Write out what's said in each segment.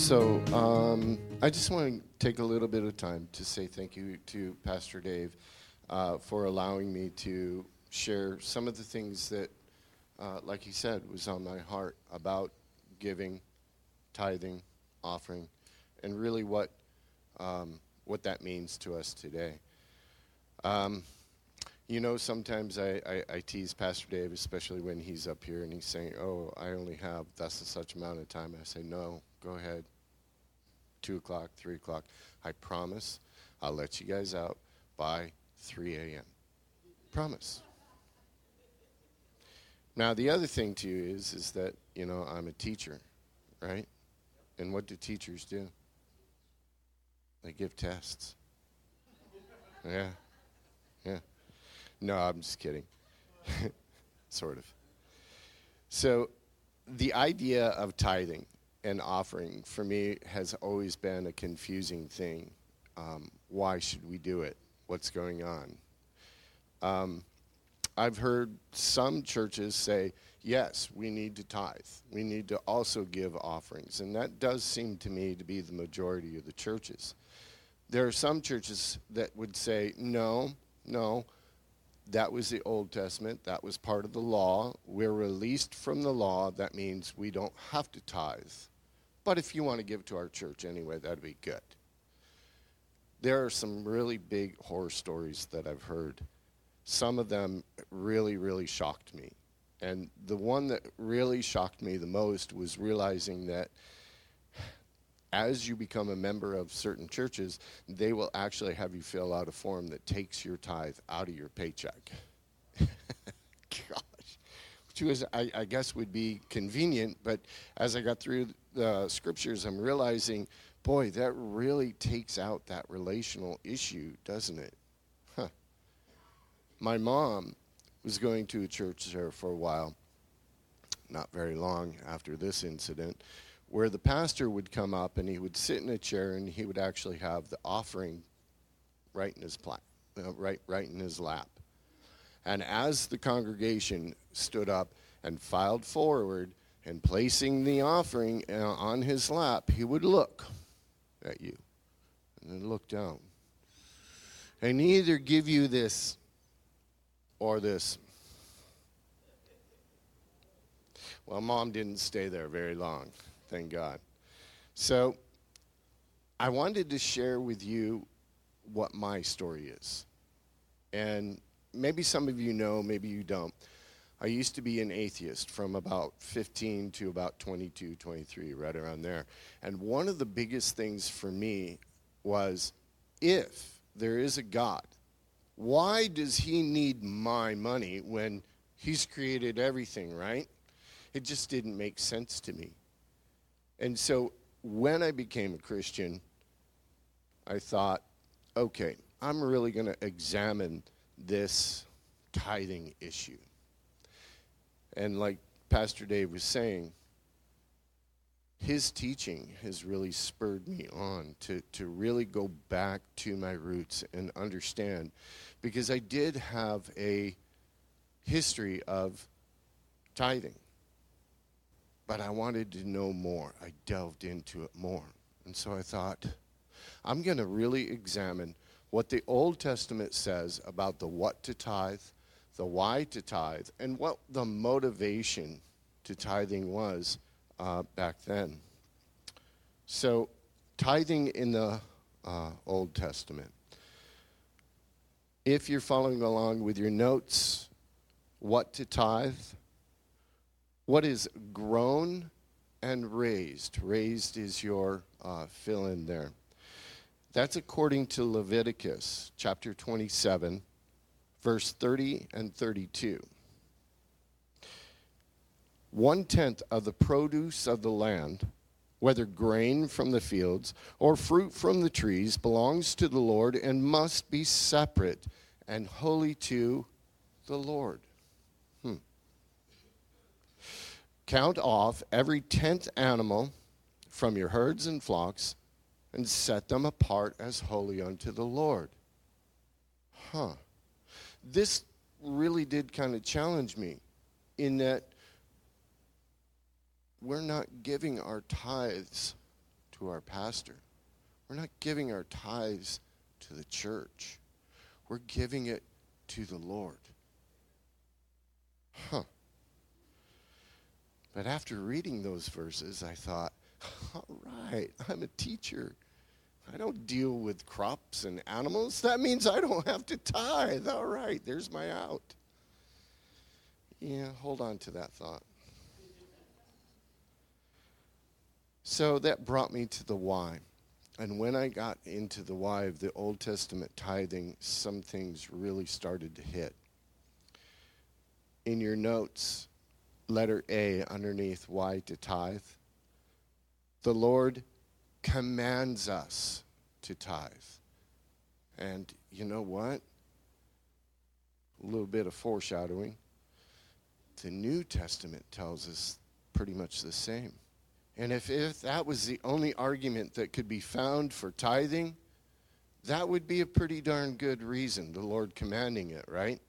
I just want to take a little bit of time to say thank you to Pastor Dave for allowing me to share some of the things that, like he said, was on my heart about giving, tithing, offering, and really what that means to us today. Sometimes I tease Pastor Dave, especially when he's up here and he's saying, oh, I only have thus and such amount of time. I say, no, go ahead. 2 o'clock, 3 o'clock. I promise I'll let you guys out by 3 a.m. Promise. Now, the other thing, too, is that, I'm a teacher, right? And what do teachers do? They give tests. Yeah. No, I'm just kidding. Sort of. So the idea of tithing and offering, for me, has always been a confusing thing. Why should we do it? What's going on? I've heard some churches say, yes, we need to tithe. We need to also give offerings. And that does seem to me to be the majority of the churches. There are some churches that would say, no, that was the Old Testament. That was part of the law. We're released from the law. That means we don't have to tithe. But if you want to give to our church anyway, that'd be good. There are some really big horror stories that I've heard. Some of them really, really shocked me. And the one that really shocked me the most was realizing that as you become a member of certain churches, they will actually have you fill out a form that takes your tithe out of your paycheck. Gosh. Which was, I guess would be convenient, but as I got through the scriptures, I'm realizing, boy, that really takes out that relational issue, doesn't it? Huh. My mom was going to a church there for a while, not very long after this incident, where the pastor would come up and he would sit in a chair and he would actually have the offering right in his right in his lap. And as the congregation stood up and filed forward and placing the offering on his lap, he would look at you and then look down and either give you this or this. Well, Mom didn't stay there very long. Thank God. So I wanted to share with you what my story is. And maybe some of you know, maybe you don't. I used to be an atheist from about 15 to about 22, 23, right around there. And one of the biggest things for me was, if there is a God, why does he need my money when he's created everything, right? It just didn't make sense to me. And so when I became a Christian, I thought, okay, I'm really going to examine this tithing issue. And like Pastor Dave was saying, his teaching has really spurred me on to really go back to my roots and understand, because I did have a history of tithing. But I wanted to know more. I delved into it more. And so I thought, I'm going to really examine what the Old Testament says about the what to tithe, the why to tithe, and what the motivation to tithing was back then. So tithing in the Old Testament. If you're following along with your notes, what to tithe, what is grown and raised? Raised is your fill in there. That's according to Leviticus chapter 27, verse 30 and 32. 1/10 of the produce of the land, whether grain from the fields or fruit from the trees, belongs to the Lord and must be separate and holy to the Lord. Count off every 10th animal from your herds and flocks and set them apart as holy unto the Lord. This really did kind of challenge me in that we're not giving our tithes to our pastor. We're not giving our tithes to the church. We're giving it to the Lord. But after reading those verses, I thought, all right, I'm a teacher. I don't deal with crops and animals. That means I don't have to tithe. All right, there's my out. Yeah, hold on to that thought. So that brought me to the why. And when I got into the why of the Old Testament tithing, some things really started to hit. In your notes, letter A underneath why to tithe, the Lord commands us to tithe. And you know what? A little bit of foreshadowing. The New Testament tells us pretty much the same. And if that was the only argument that could be found for tithing, that would be a pretty darn good reason, the Lord commanding it, right?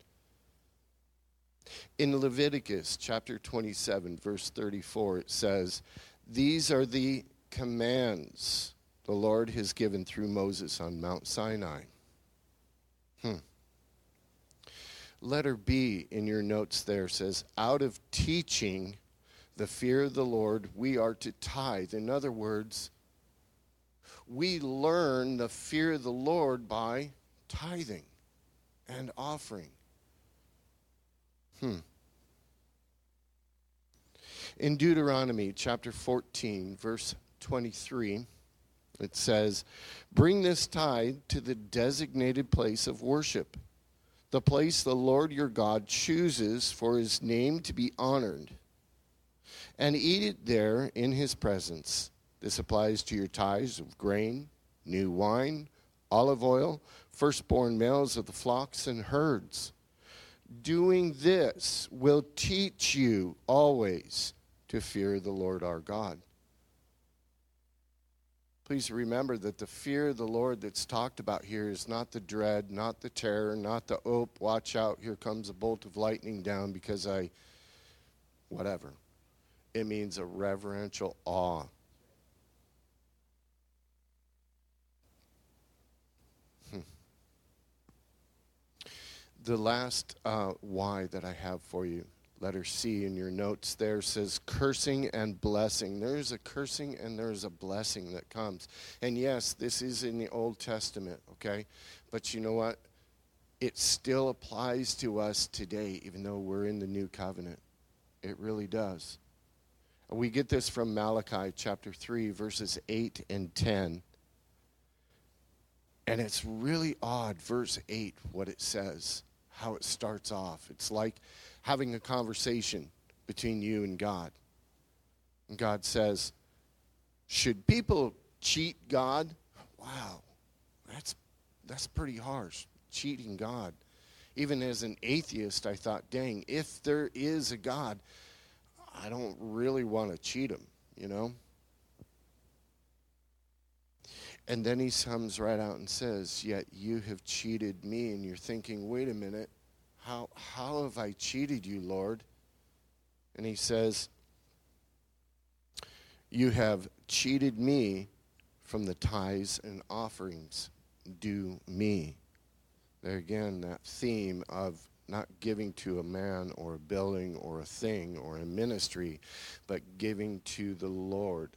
In Leviticus chapter 27, verse 34, it says, "These are the commands the Lord has given through Moses on Mount Sinai." Letter B in your notes there says, "Out of teaching the fear of the Lord, we are to tithe." In other words, we learn the fear of the Lord by tithing and offering. In Deuteronomy chapter 14, verse 23, it says, "Bring this tithe to the designated place of worship, the place the Lord your God chooses for his name to be honored, and eat it there in his presence." This applies to your tithes of grain, new wine, olive oil, firstborn males of the flocks and herds. Doing this will teach you always to fear the Lord our God. Please remember that the fear of the Lord that's talked about here is not the dread, not the terror, not the, oh, watch out, here comes a bolt of lightning down because whatever. It means a reverential awe. The last why that I have for you, letter C in your notes there, says cursing and blessing. There's a cursing and there's a blessing that comes. And yes, this is in the Old Testament, okay? But you know what? It still applies to us today, even though we're in the New Covenant. It really does. We get this from Malachi chapter 3, verses 8 and 10. And it's really odd, verse 8, what it says, how it starts off. It's like having a conversation between you and God. And God says, should people cheat God? Wow, that's pretty harsh, cheating God. Even as an atheist, I thought, dang, if there is a God, I don't really want to cheat him, you know? And then he comes right out and says, yet you have cheated me. And you're thinking, wait a minute, how have I cheated you, Lord? And he says, you have cheated me from the tithes and offerings due me. There again, that theme of not giving to a man or a building or a thing or a ministry, but giving to the Lord.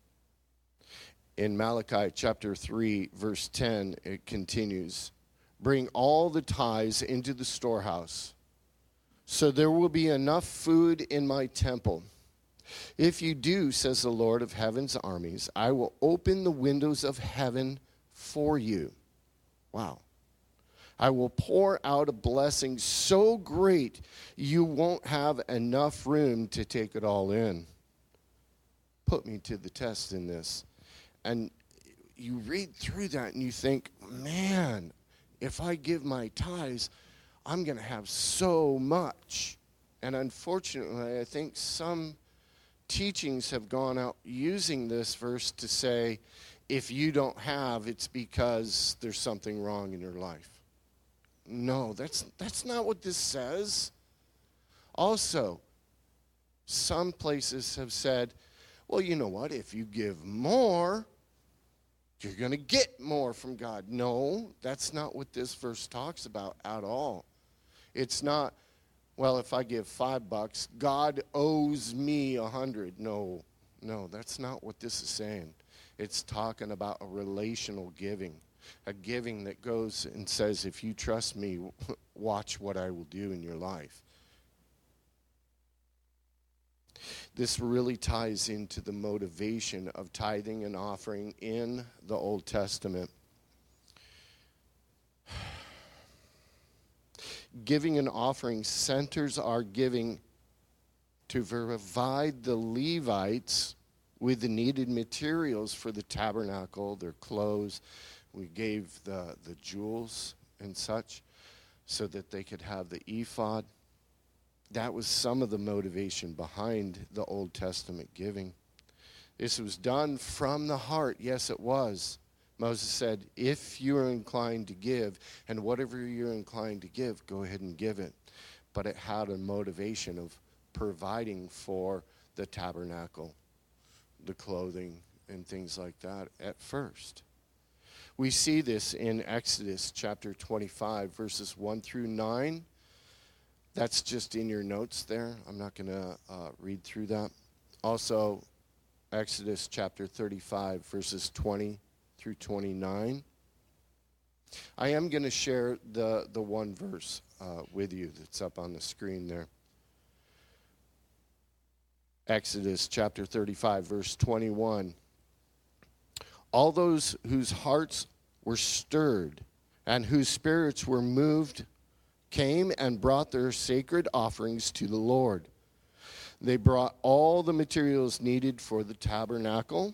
In Malachi chapter 3, verse 10, it continues, bring all the tithes into the storehouse, so there will be enough food in my temple. If you do, says the Lord of heaven's armies, I will open the windows of heaven for you. Wow. I will pour out a blessing so great you won't have enough room to take it all in. Put me to the test in this. And you read through that and you think, man, if I give my tithes, I'm going to have so much. And unfortunately, I think some teachings have gone out using this verse to say, if you don't have, it's because there's something wrong in your life. No, that's not what this says. Also, some places have said, well, you know what, if you give more, You're going to get more from God. No, that's not what this verse talks about at all. It's not, well, if I give $5, God owes me 100. No, that's not what this is saying. It's talking about a relational giving, a giving that goes and says, if you trust me, watch what I will do in your life. This really ties into the motivation of tithing and offering in the Old Testament. Giving and offering centers our giving to provide the Levites with the needed materials for the tabernacle, their clothes. We gave the jewels and such so that they could have the ephod. That was some of the motivation behind the Old Testament giving. This was done from the heart. Yes, it was. Moses said, if you are inclined to give, and whatever you're inclined to give, go ahead and give it. But it had a motivation of providing for the tabernacle, the clothing, and things like that at first. We see this in Exodus chapter 25, verses 1 through 9. That's just in your notes there. I'm not going to read through that. Also, Exodus chapter 35, verses 20 through 29. I am going to share the one verse with you that's up on the screen there. Exodus chapter 35, verse 21. All those whose hearts were stirred and whose spirits were moved came and brought their sacred offerings to the Lord. They brought all the materials needed for the tabernacle,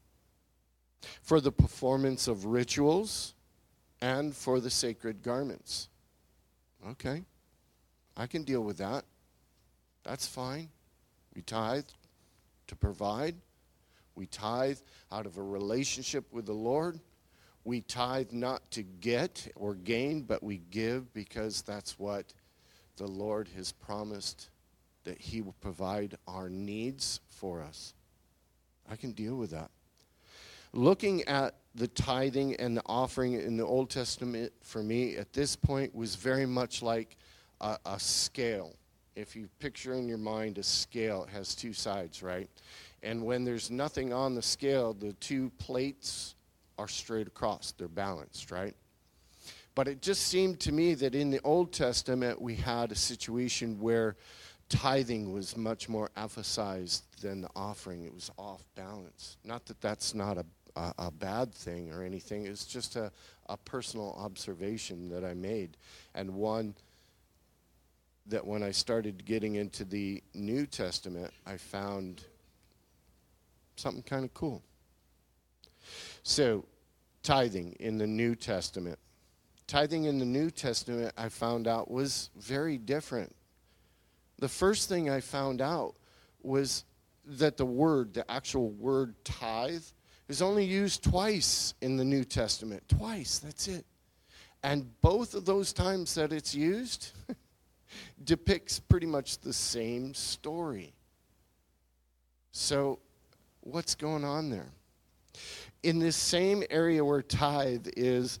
for the performance of rituals, and for the sacred garments. Okay, I can deal with that. That's fine. We tithe to provide. We tithe out of a relationship with the Lord. We tithe not to get or gain, but we give because that's what the Lord has promised, that he will provide our needs for us. I can deal with that. Looking at the tithing and the offering in the Old Testament for me at this point was very much like a scale. If you picture in your mind a scale, it has two sides, right? And when there's nothing on the scale, the two plates are straight across. They're balanced, right? But it just seemed to me that in the Old Testament, we had a situation where tithing was much more emphasized than the offering. It was off balance. Not that that's not a bad thing or anything. It's just a personal observation that I made, and one that when I started getting into the New Testament, I found something kind of cool. So, tithing in the New Testament. Tithing in the New Testament, I found out, was very different. The first thing I found out was that the actual word tithe, is only used twice in the New Testament. Twice, that's it. And both of those times that it's used depicts pretty much the same story. So, what's going on there? In this same area where tithe is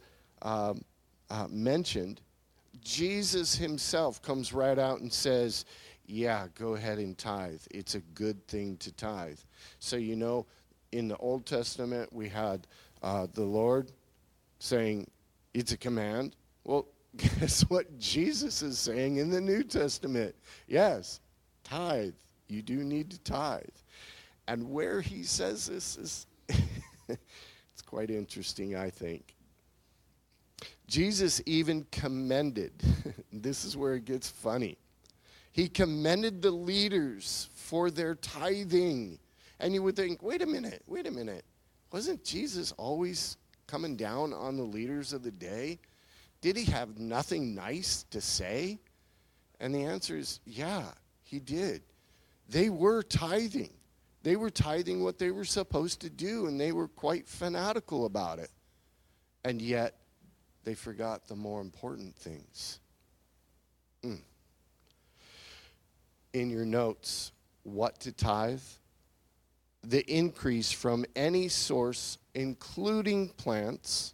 mentioned, Jesus himself comes right out and says, yeah, go ahead and tithe. It's a good thing to tithe. So, you know, in the Old Testament, we had the Lord saying it's a command. Well, guess what Jesus is saying in the New Testament? Yes, tithe. You do need to tithe. And where he says this is, it's quite interesting, I think. Jesus even commended, this is where it gets funny. He commended the leaders for their tithing. And you would think, wait a minute. Wasn't Jesus always coming down on the leaders of the day? Did he have nothing nice to say? And the answer is, yeah, he did. They were tithing. They were tithing what they were supposed to do, and they were quite fanatical about it. And yet, they forgot the more important things. In your notes, what to tithe, the increase from any source, including plants.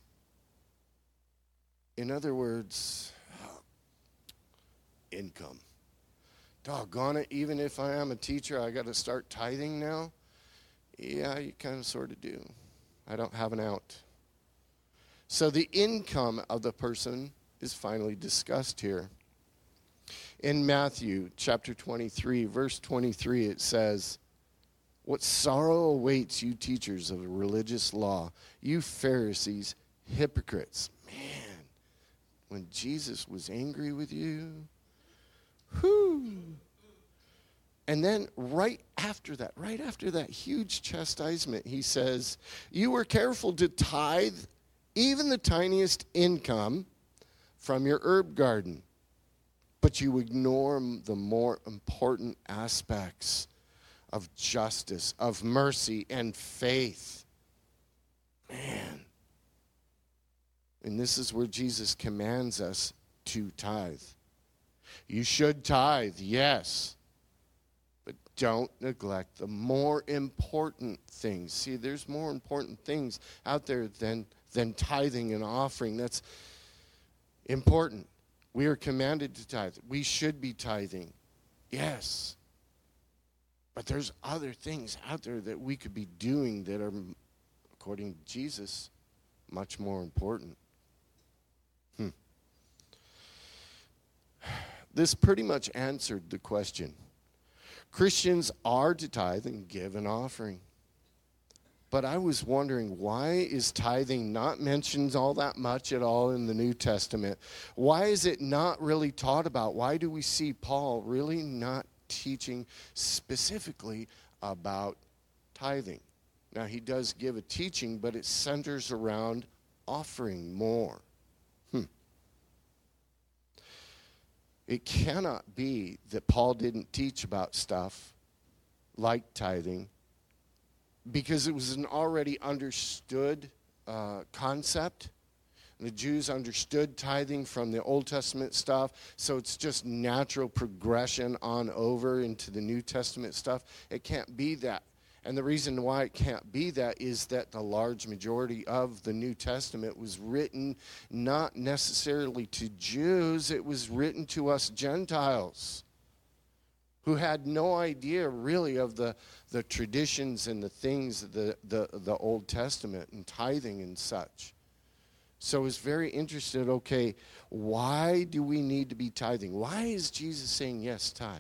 In other words, income. Doggone it, even if I am a teacher, I got to start tithing now? Yeah, you kind of sort of do. I don't have an out. So the income of the person is finally discussed here. In Matthew chapter 23, verse 23, it says, "What sorrow awaits you teachers of religious law, you Pharisees, hypocrites." Man, when Jesus was angry with you, whoo. And then right after that huge chastisement, he says, "You were careful to tithe even the tiniest income from your herb garden, but you ignore the more important aspects of justice, of mercy, and faith." Man. And this is where Jesus commands us to tithe. You should tithe, yes, but don't neglect the more important things. See, there's more important things out there than tithing and offering. That's important. We are commanded to tithe. We should be tithing, yes. But there's other things out there that we could be doing that are, according to Jesus, much more important. This pretty much answered the question. Christians are to tithe and give an offering. But I was wondering, why is tithing not mentioned all that much at all in the New Testament? Why is it not really taught about? Why do we see Paul really not teaching specifically about tithing? Now, he does give a teaching, but it centers around offering more. It cannot be that Paul didn't teach about stuff like tithing, because it was an already understood concept. The Jews understood tithing from the Old Testament stuff, so it's just natural progression on over into the New Testament stuff. It can't be that. And the reason why it can't be that is that the large majority of the New Testament was written not necessarily to Jews, it was written to us Gentiles, who had no idea really of the traditions and the things of the Old Testament and tithing and such. So I was very interested, okay, why do we need to be tithing? Why is Jesus saying, yes, tithe?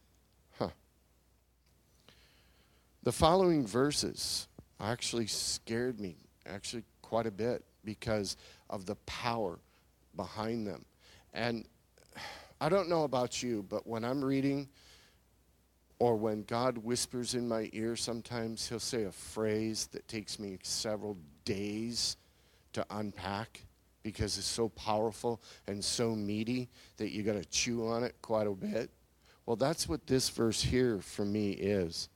The following verses actually scared me, quite a bit, because of the power behind them. And I don't know about you, but when I'm reading, or when God whispers in my ear, sometimes he'll say a phrase that takes me several days to unpack, because it's so powerful and so meaty that you got to chew on it quite a bit. Well, that's what this verse here for me is.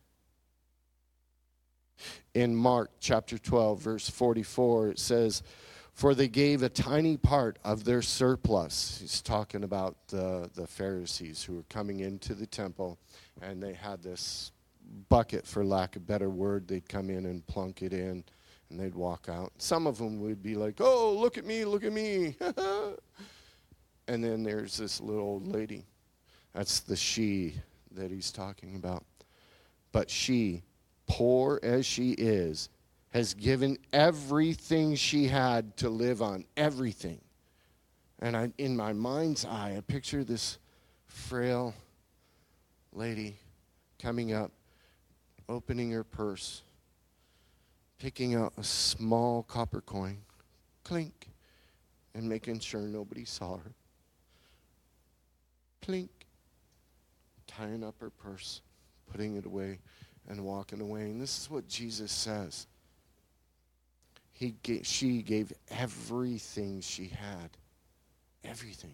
In Mark chapter 12, verse 44, it says, "For they gave a tiny part of their surplus." He's talking about the Pharisees who were coming into the temple, and they had this bucket, for lack of a better word. They'd come in and plunk it in, and they'd walk out. Some of them would be like, "Oh, look at me, look at me." And then there's this little old lady. That's the she that he's talking about. But she, poor as she is, has given everything she had to live on, everything. And in my mind's eye, I picture this frail lady coming up, opening her purse, picking out a small copper coin, clink, and making sure nobody saw her. Clink, tying up her purse, putting it away, and walking away. And this is what Jesus says. She gave everything she had. Everything.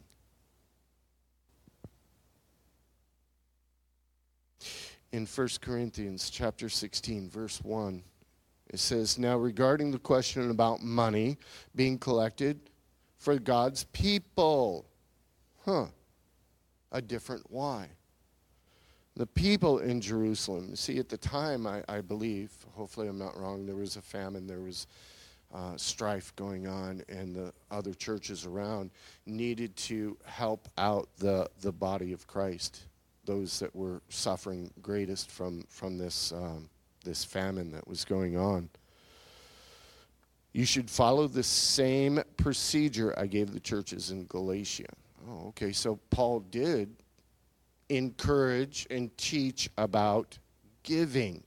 In 1 Corinthians chapter 16, verse 1, it says, "Now regarding the question about money being collected for God's people." A different why. The people in Jerusalem, see, at the time, I believe, hopefully I'm not wrong, there was a famine, there was strife going on, and the other churches around needed to help out the body of Christ, those that were suffering greatest from this this famine that was going on. You should follow the same procedure I gave the churches in Galatia. Oh, okay, so Paul did encourage and teach about giving.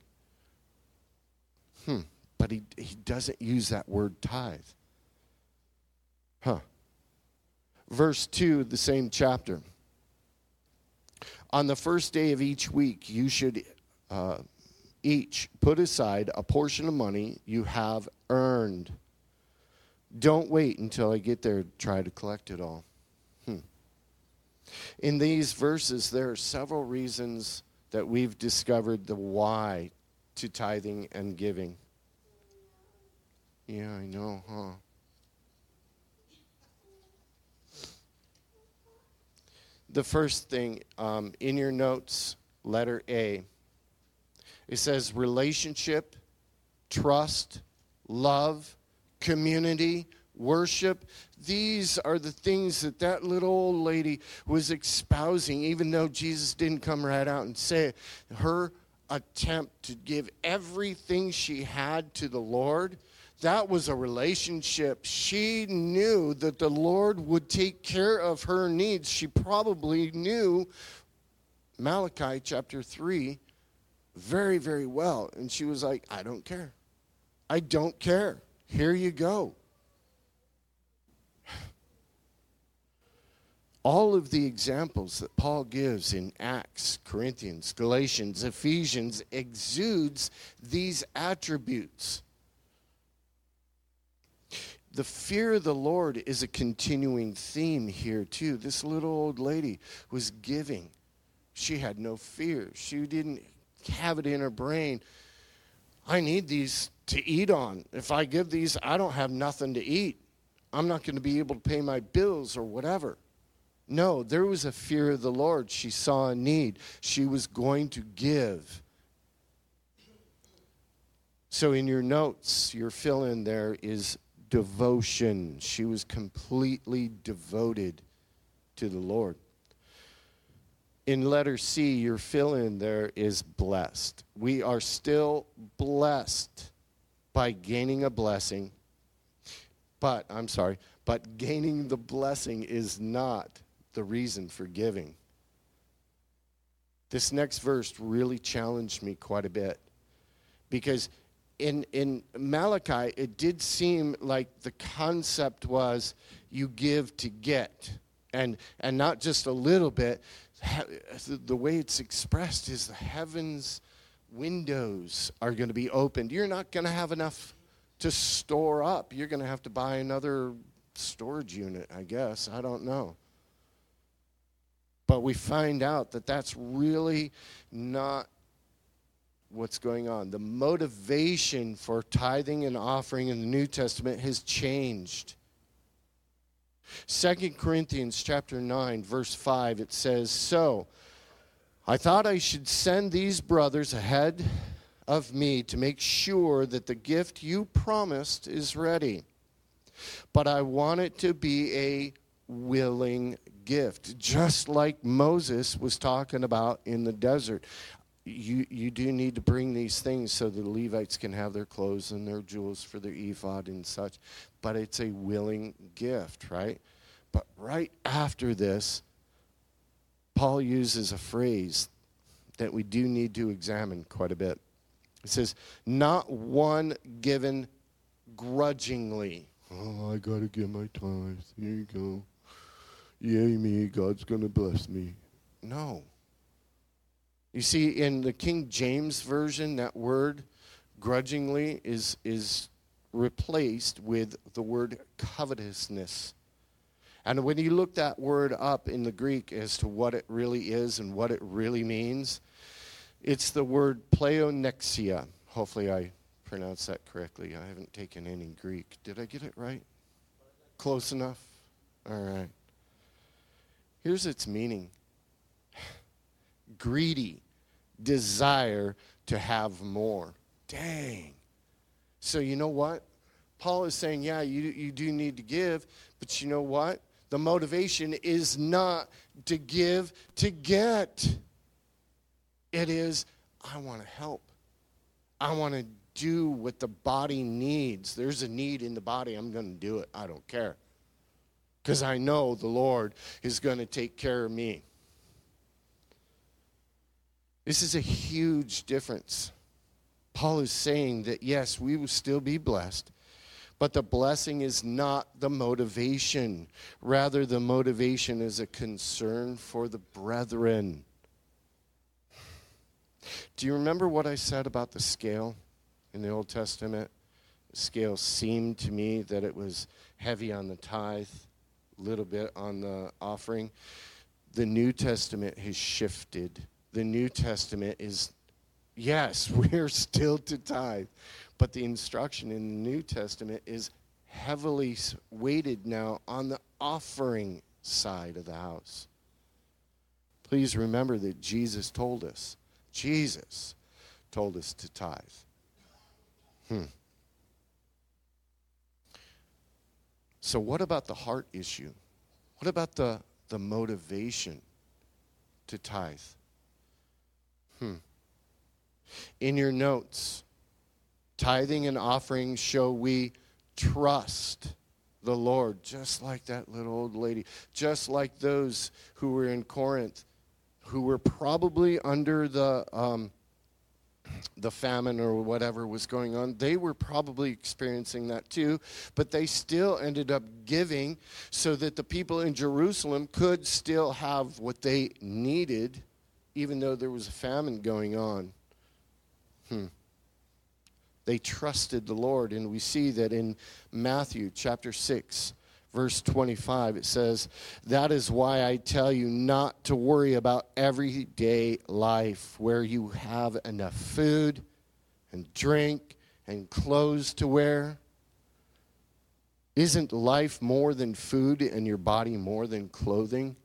But he doesn't use that word tithe. Verse 2, the same chapter. On the first day of each week, you should each put aside a portion of money you have earned. Don't wait until I get there to try to collect it all. In these verses, there are several reasons that we've discovered the why to tithing and giving. Yeah, I know, huh? The first thing, in your notes, letter A, it says relationship, trust, love, community, worship. These are the things that little old lady was espousing, even though Jesus didn't come right out and say it. Her attempt to give everything she had to the Lord, that was a relationship. She knew that the Lord would take care of her needs. She probably knew Malachi chapter 3 very, very well. And she was like, I don't care. I don't care. Here you go. All of the examples that Paul gives in Acts, Corinthians, Galatians, Ephesians exudes these attributes. The fear of the Lord is a continuing theme here too. This little old lady was giving. She had no fear. She didn't have it in her brain. I need these to eat on. If I give these, I don't have nothing to eat. I'm not going to be able to pay my bills or whatever. No, there was a fear of the Lord. She saw a need. She was going to give. So in your notes, your fill-in there is devotion. She was completely devoted to the Lord. In letter C, your fill-in there is blessed. We are still blessed by gaining a blessing. But gaining the blessing is not the reason for giving. This next verse really challenged me quite a bit, because in Malachi, it did seem like the concept was you give to get, and not just a little bit. The way it's expressed is the heavens windows are going to be opened. You're not going to have enough to store up. You're going to have to buy another storage unit, I guess. I don't know. But we find out that that's really not what's going on. The motivation for tithing and offering in the New Testament has changed. 2 Corinthians chapter 9, verse 5, it says, So, I thought I should send these brothers ahead of me to make sure that the gift you promised is ready. But I want it to be a willing gift, just like Moses was talking about in the desert. You do need to bring these things so the Levites can have their clothes and their jewels for their ephod and such. But it's a willing gift, right? But right after this, Paul uses a phrase that we do need to examine quite a bit. It says, not one given grudgingly. Oh, I got to give my tithes. Here you go. Yay me, God's going to bless me. No. You see, in the King James Version, that word grudgingly is replaced with the word covetousness. And when you look that word up in the Greek as to what it really is and what it really means, it's the word pleonexia. Hopefully I pronounced that correctly. I haven't taken any Greek. Did I get it right? Close enough? All right. Here's its meaning. Greedy, desire to have more. Dang. So you know what? Paul is saying, yeah, you do need to give, but you know what? The motivation is not to give to get. It is, I want to help. I want to do what the body needs. There's a need in the body. I'm going to do it. I don't care. Because I know the Lord is going to take care of me. This is a huge difference. Paul is saying that, yes, we will still be blessed, but the blessing is not the motivation. Rather, the motivation is a concern for the brethren. Do you remember what I said about the scale in the Old Testament? The scale seemed to me that it was heavy on the tithe, a little bit on the offering. The New Testament has shifted. The New Testament is, yes, we're still to tithe, but the instruction in the New Testament is heavily weighted now on the offering side of the house. Please remember that Jesus told us to tithe. So what about the heart issue? What about the motivation to tithe? In your notes, tithing and offering show we trust the Lord, just like that little old lady, just like those who were in Corinth, who were probably under the famine or whatever was going on. They were probably experiencing that too, but they still ended up giving so that the people in Jerusalem could still have what they needed, even though there was a famine going on. They trusted the Lord, and we see that in Matthew chapter 6, verse 25, it says, "That is why I tell you not to worry about everyday life, where you have enough food and drink and clothes to wear. Isn't life more than food and your body more than clothing?"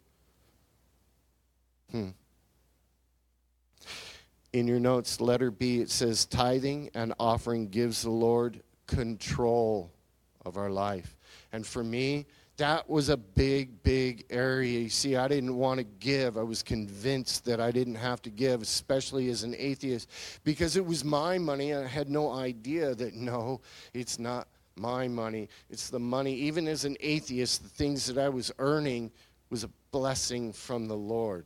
In your notes, letter B, it says, tithing and offering gives the Lord control of our life. And for me, that was a big, big area. You see, I didn't want to give. I was convinced that I didn't have to give, especially as an atheist, because it was my money, and I had no idea that, no, it's not my money. It's the money. Even as an atheist, the things that I was earning was a blessing from the Lord.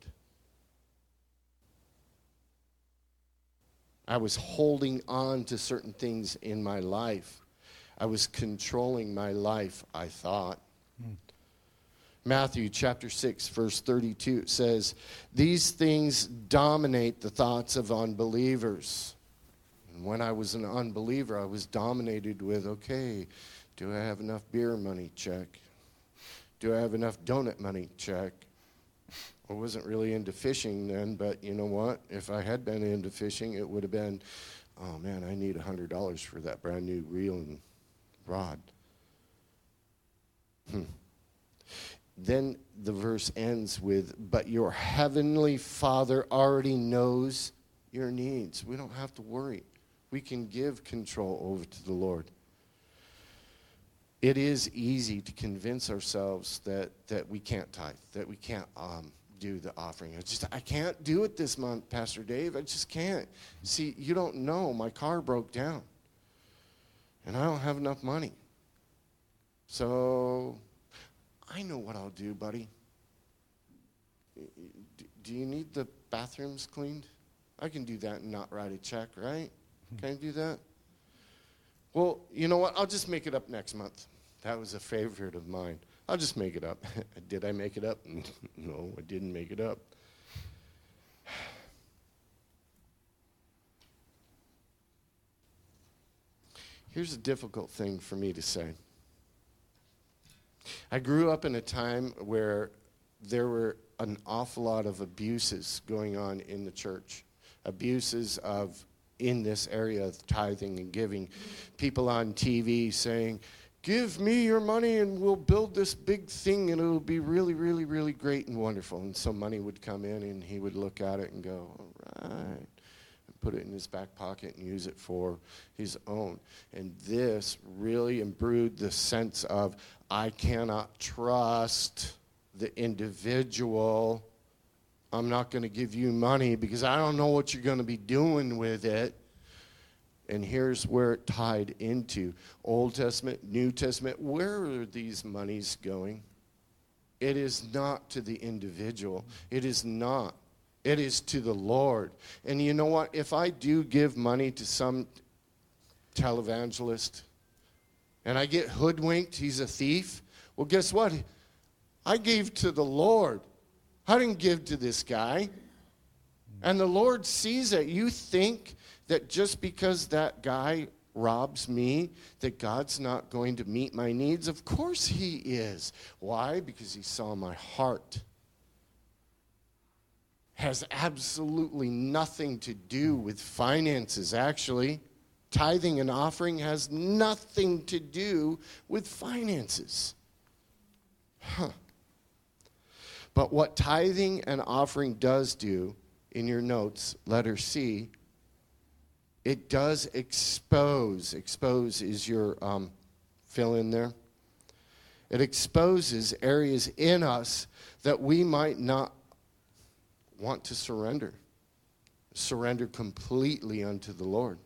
I was holding on to certain things in my life. I was controlling my life, I thought. Matthew chapter 6, verse 32, it says, "These things dominate the thoughts of unbelievers." And when I was an unbeliever, I was dominated with, okay, do I have enough beer money? Check. Do I have enough donut money? Check. I wasn't really into fishing then, but you know what? If I had been into fishing, it would have been, oh man, I need $100 for that brand new reel and rod. Then the verse ends with, "But your heavenly Father already knows your needs." We don't have to worry. We can give control over to the Lord. It is easy to convince ourselves that we can't tithe, that we can't do the offering. I can't do it this month, Pastor Dave. I just can't. See, you don't know. My car broke down, and I don't have enough money. So I know what I'll do, buddy. Do you need the bathrooms cleaned? I can do that and not write a check, right? Can I do that? Well, you know what? I'll just make it up next month. That was a favorite of mine. I'll just make it up. Did I make it up? No, I didn't make it up. Here's a difficult thing for me to say. I grew up in a time where there were an awful lot of abuses going on in the church. Abuses in this area of tithing and giving. People on TV saying, "Give me your money and we'll build this big thing and it'll be really, really, really great and wonderful." And so money would come in and he would look at it and go, "All right, put it in his back pocket and use it for his own. And this really imbued the sense of, I cannot trust the individual. I'm not going to give you money because I don't know what you're going to be doing with it. And here's where it tied into Old Testament, New Testament. Where are these monies going? It is not to the individual. It is not. It is to the Lord. And you know what? If I do give money to some televangelist and I get hoodwinked, he's a thief, well, guess what? I gave to the Lord. I didn't give to this guy. And the Lord sees it. You think that just because that guy robs me, that God's not going to meet my needs? Of course he is. Why? Because he saw my heart. Has absolutely nothing to do with finances, actually. Tithing and offering has nothing to do with finances. But what tithing and offering does do, in your notes, letter C, it does expose. Expose is your fill in there. It exposes areas in us that we might not want to surrender. Surrender completely unto the Lord.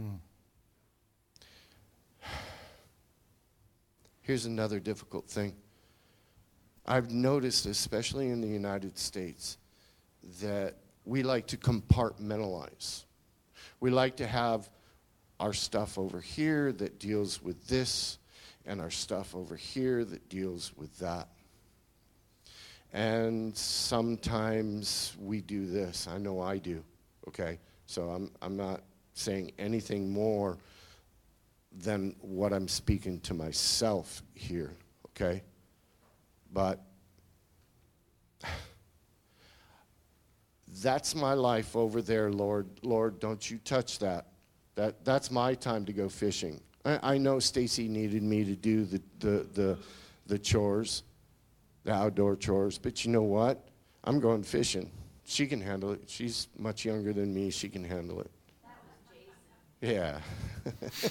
Here's another difficult thing. I've noticed, especially in the United States, that we like to compartmentalize. We like to have our stuff over here that deals with this, and our stuff over here that deals with that. And sometimes we do this. I know I do, okay? So I'm not saying anything more than what I'm speaking to myself here, okay? But that's my life over there, Lord. Lord, don't you touch that. That's my time to go fishing. I know Stacy needed me to do the chores, the outdoor chores, but you know what? I'm going fishing. She can handle it. She's much younger than me. She can handle it. That was Jason. Yeah.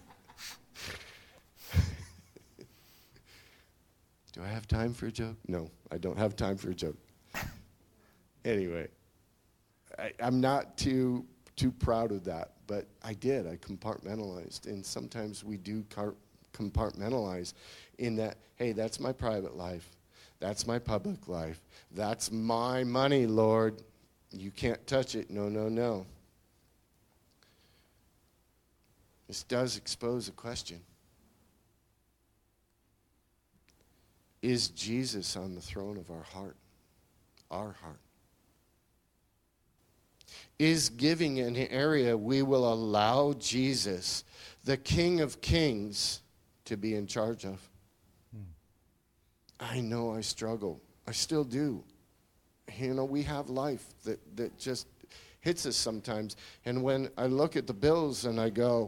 Do I have time for a joke? No, I don't have time for a joke. Anyway, I'm not too proud of that, but I did. I compartmentalized, and sometimes we do compartmentalize in that, hey, that's my private life. That's my public life. That's my money, Lord. You can't touch it. No, no, no. This does expose a question. Is Jesus on the throne of our heart? Our heart. Is giving an area we will allow Jesus, the King of Kings, to be in charge of? I know I struggle. I still do. You know, we have life that just hits us sometimes. And when I look at the bills and I go,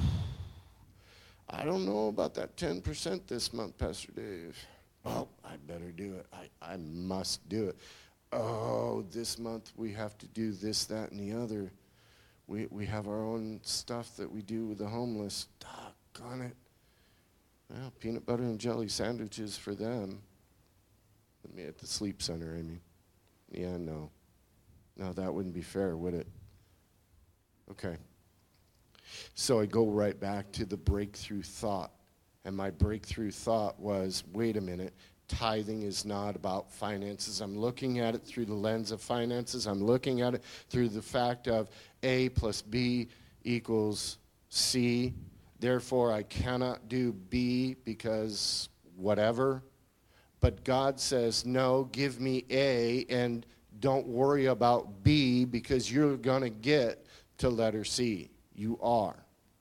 I don't know about that 10% this month, Pastor Dave. Oh, I better do it. I must do it. Oh, this month we have to do this, that, and the other. We have our own stuff that we do with the homeless. Doggone it. Well, peanut butter and jelly sandwiches for them. At the sleep center, I mean. Yeah, no. No, that wouldn't be fair, would it? Okay. So I go right back to the breakthrough thought. And my breakthrough thought was, wait a minute, tithing is not about finances. I'm looking at it through the lens of finances. I'm looking at it through the fact of A plus B equals C. Therefore, I cannot do B because whatever. But God says, no, give me A and don't worry about B because you're going to get to letter C. You are.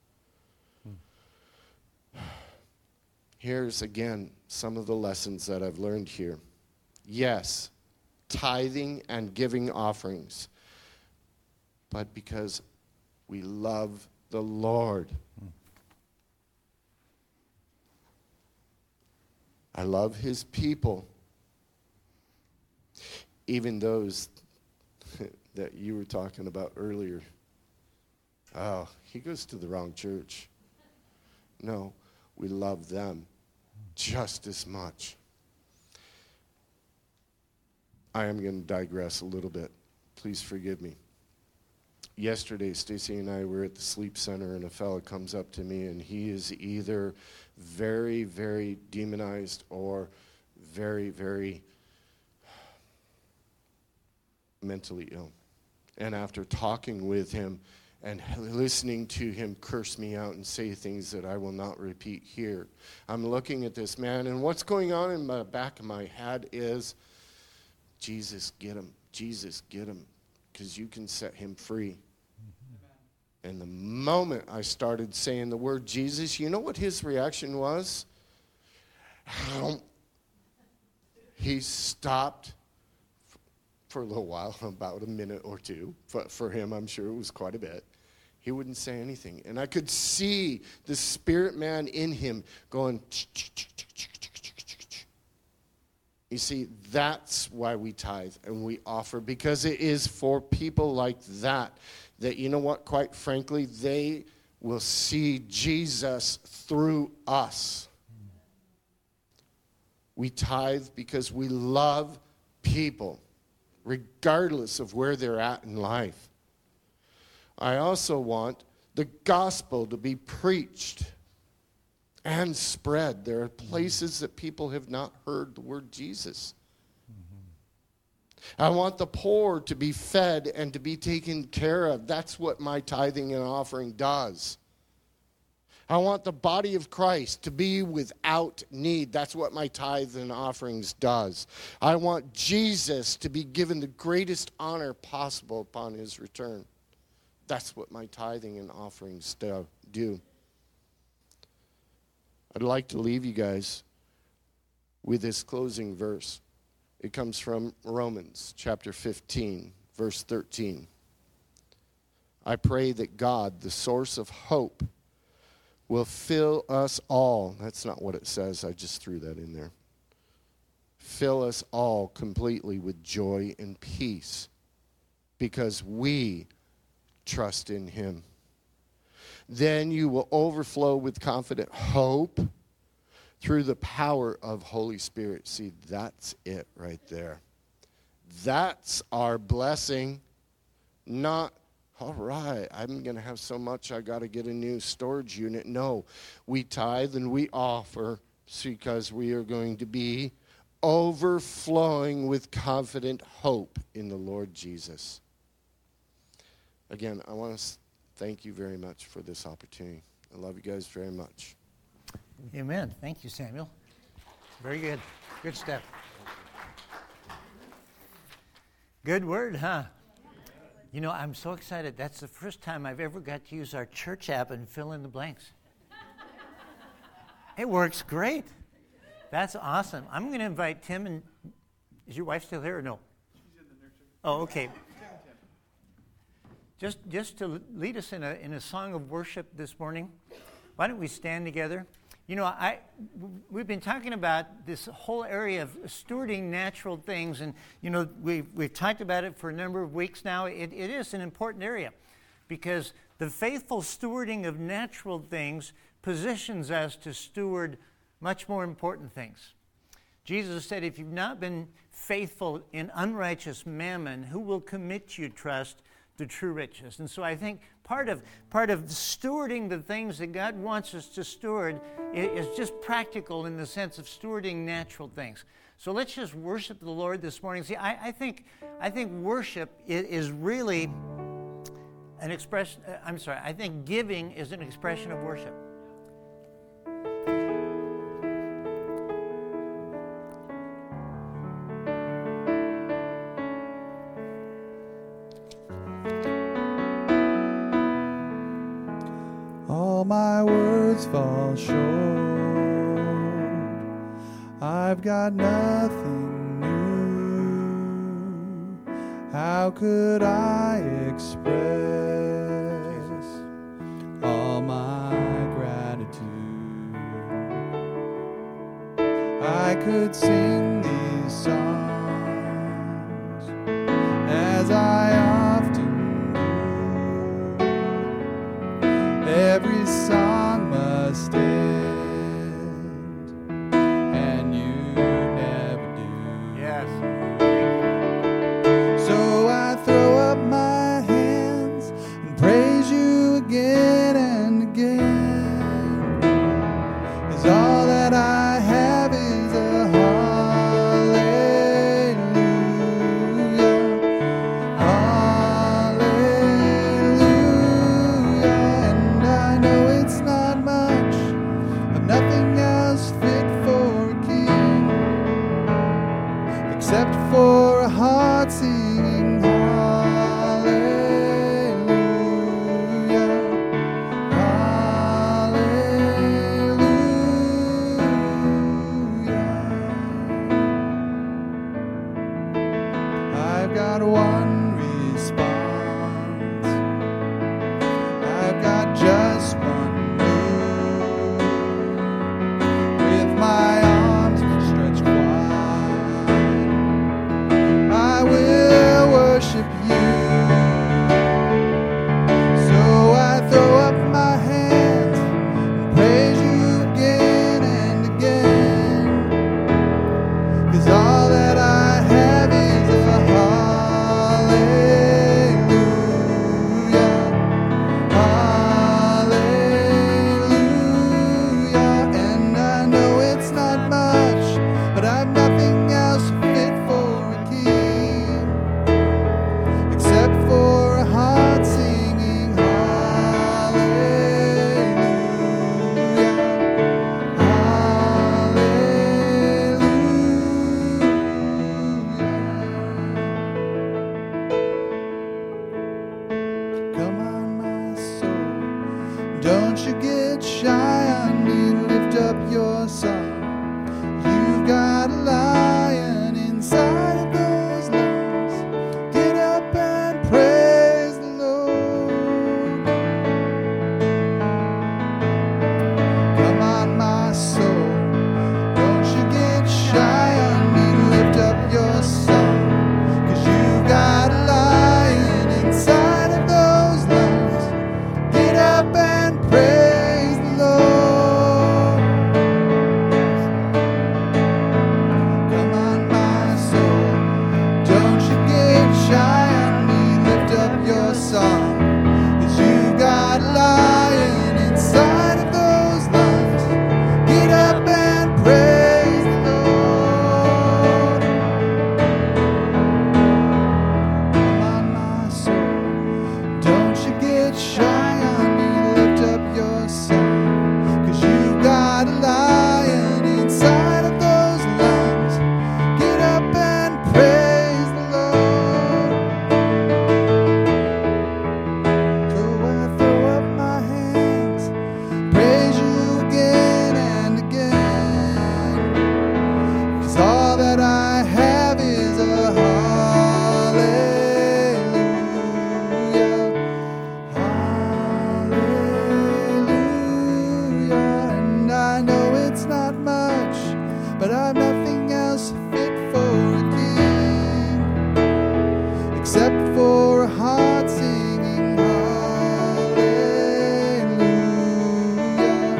Here's, again, some of the lessons that I've learned here. Yes, tithing and giving offerings, but because we love the Lord. I love his people, even those that you were talking about earlier, Oh, he goes to the wrong church. No, we love them just as much. I am going to digress a little bit. Please forgive me. Yesterday, Stacy and I were at the sleep center, and a fella comes up to me, and he is either very, very demonized or very, very mentally ill. And after talking with him and listening to him curse me out and say things that I will not repeat here, I'm looking at this man, and what's going on in the back of my head is, Jesus, get him. Jesus, get him, because you can set him free. And the moment I started saying the word Jesus, you know what his reaction was? He stopped for a little while, about a minute or two. For him, I'm sure it was quite a bit. He wouldn't say anything. And I could see the spirit man in him going, you see, that's why we tithe and we offer, because it is for people like that, you know what, quite frankly, they will see Jesus through us. We tithe because we love people, regardless of where they're at in life. I also want the gospel to be preached and spread. There are places that people have not heard the word Jesus. I want the poor to be fed and to be taken care of. That's what my tithing and offering does. I want the body of Christ to be without need. That's what my tithes and offerings does. I want Jesus to be given the greatest honor possible upon his return. That's what my tithing and offerings do. I'd like to leave you guys with this closing verse. It comes from Romans chapter 15, verse 13. I pray that God, the source of hope, will fill us all. That's not what it says. I just threw that in there. Fill us all completely with joy and peace because we trust in him. Then you will overflow with confident hope through the power of Holy Spirit. See, that's it right there. That's our blessing. Not, all right, I'm going to have so much I got to get a new storage unit. No, we tithe and we offer because we are going to be overflowing with confident hope in the Lord Jesus. Again, I want to thank you very much for this opportunity. I love you guys very much. Amen. Thank you, Samuel. Very good. Good step. Good word, huh? You know, I'm so excited. That's the first time I've ever got to use our church app and fill in the blanks. It works great. That's awesome. I'm going to invite Tim and... Is your wife still here or no? She's in the nursery. Oh, okay. Just to lead us in a song of worship this morning, why don't we stand together? You know, we've been talking about this whole area of stewarding natural things, and you know, we've talked about it for a number of weeks now. It is an important area because the faithful stewarding of natural things positions us to steward much more important things. Jesus said, if you've not been faithful in unrighteous mammon, who will commit you trust to true riches? And so I think part of stewarding the things that God wants us to steward is just practical in the sense of stewarding natural things. So let's just worship the Lord this morning. See, I think worship is really an expression. I think giving is an expression of worship. All my words fall short. I've got nothing new. How could I express all my gratitude? I could sing these songs as I often do, every song must end, and you never do. Yes. So I throw up my hands and praise you again and again, 'cause all that I have is a hallelujah, hallelujah. And I know it's not much, I've nothing else fit for a king, except for a heart singing hallelujah, hallelujah. I've got one response, I've got just one move, with my arms stretched wide, I will worship you. So I throw up my hands and praise you again and again, 'cause all that I have is a hallelujah, hallelujah. And I know it's not much, but I've nothing else fit for a king, except for a heart singing hallelujah, hallelujah. Come on, my soul, don't you get shy on me, lift up your song. You've got a lion inside of those lungs. Get up and praise the Lord. Come on, my soul, don't you get shy on me, lift up your song. 'Cause you've got a lion inside of those lungs. Get up and praise the Lord. Come on, my soul, don't you get shy on me, lift up your song. 'Cause you've got a lion inside of those lungs. Get up and praise the Lord. Come on, my soul, don't you get shy on me, lift up your song. 'Cause you've got a lion inside of those lungs. Get up and praise the Lord. So I throw up my hands, praise you again and again, 'cause all that I have is a hallelujah, hallelujah. And I know it's not much, but I've nothing else fit for a king, except for a heart singing hallelujah,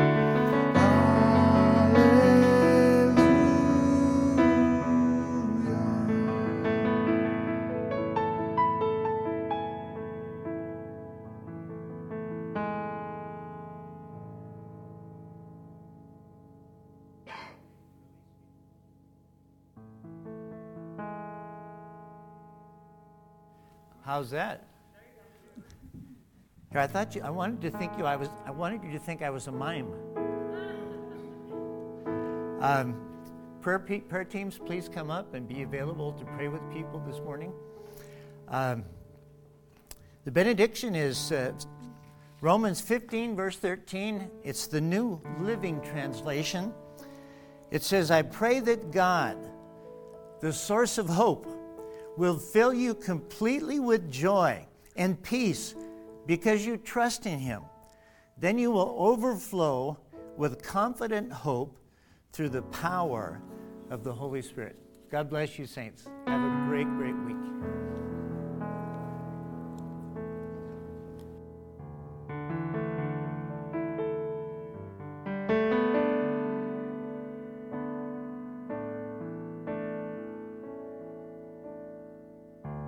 How's that? Here, I wanted you to think I was a mime. Prayer teams, please come up and be available to pray with people this morning. The benediction is Romans 15, verse 13. It's the New Living Translation. It says, I pray that God, the source of hope, will fill you completely with joy and peace because you trust in Him. Then you will overflow with confident hope through the power of the Holy Spirit. God bless you, saints. Have a great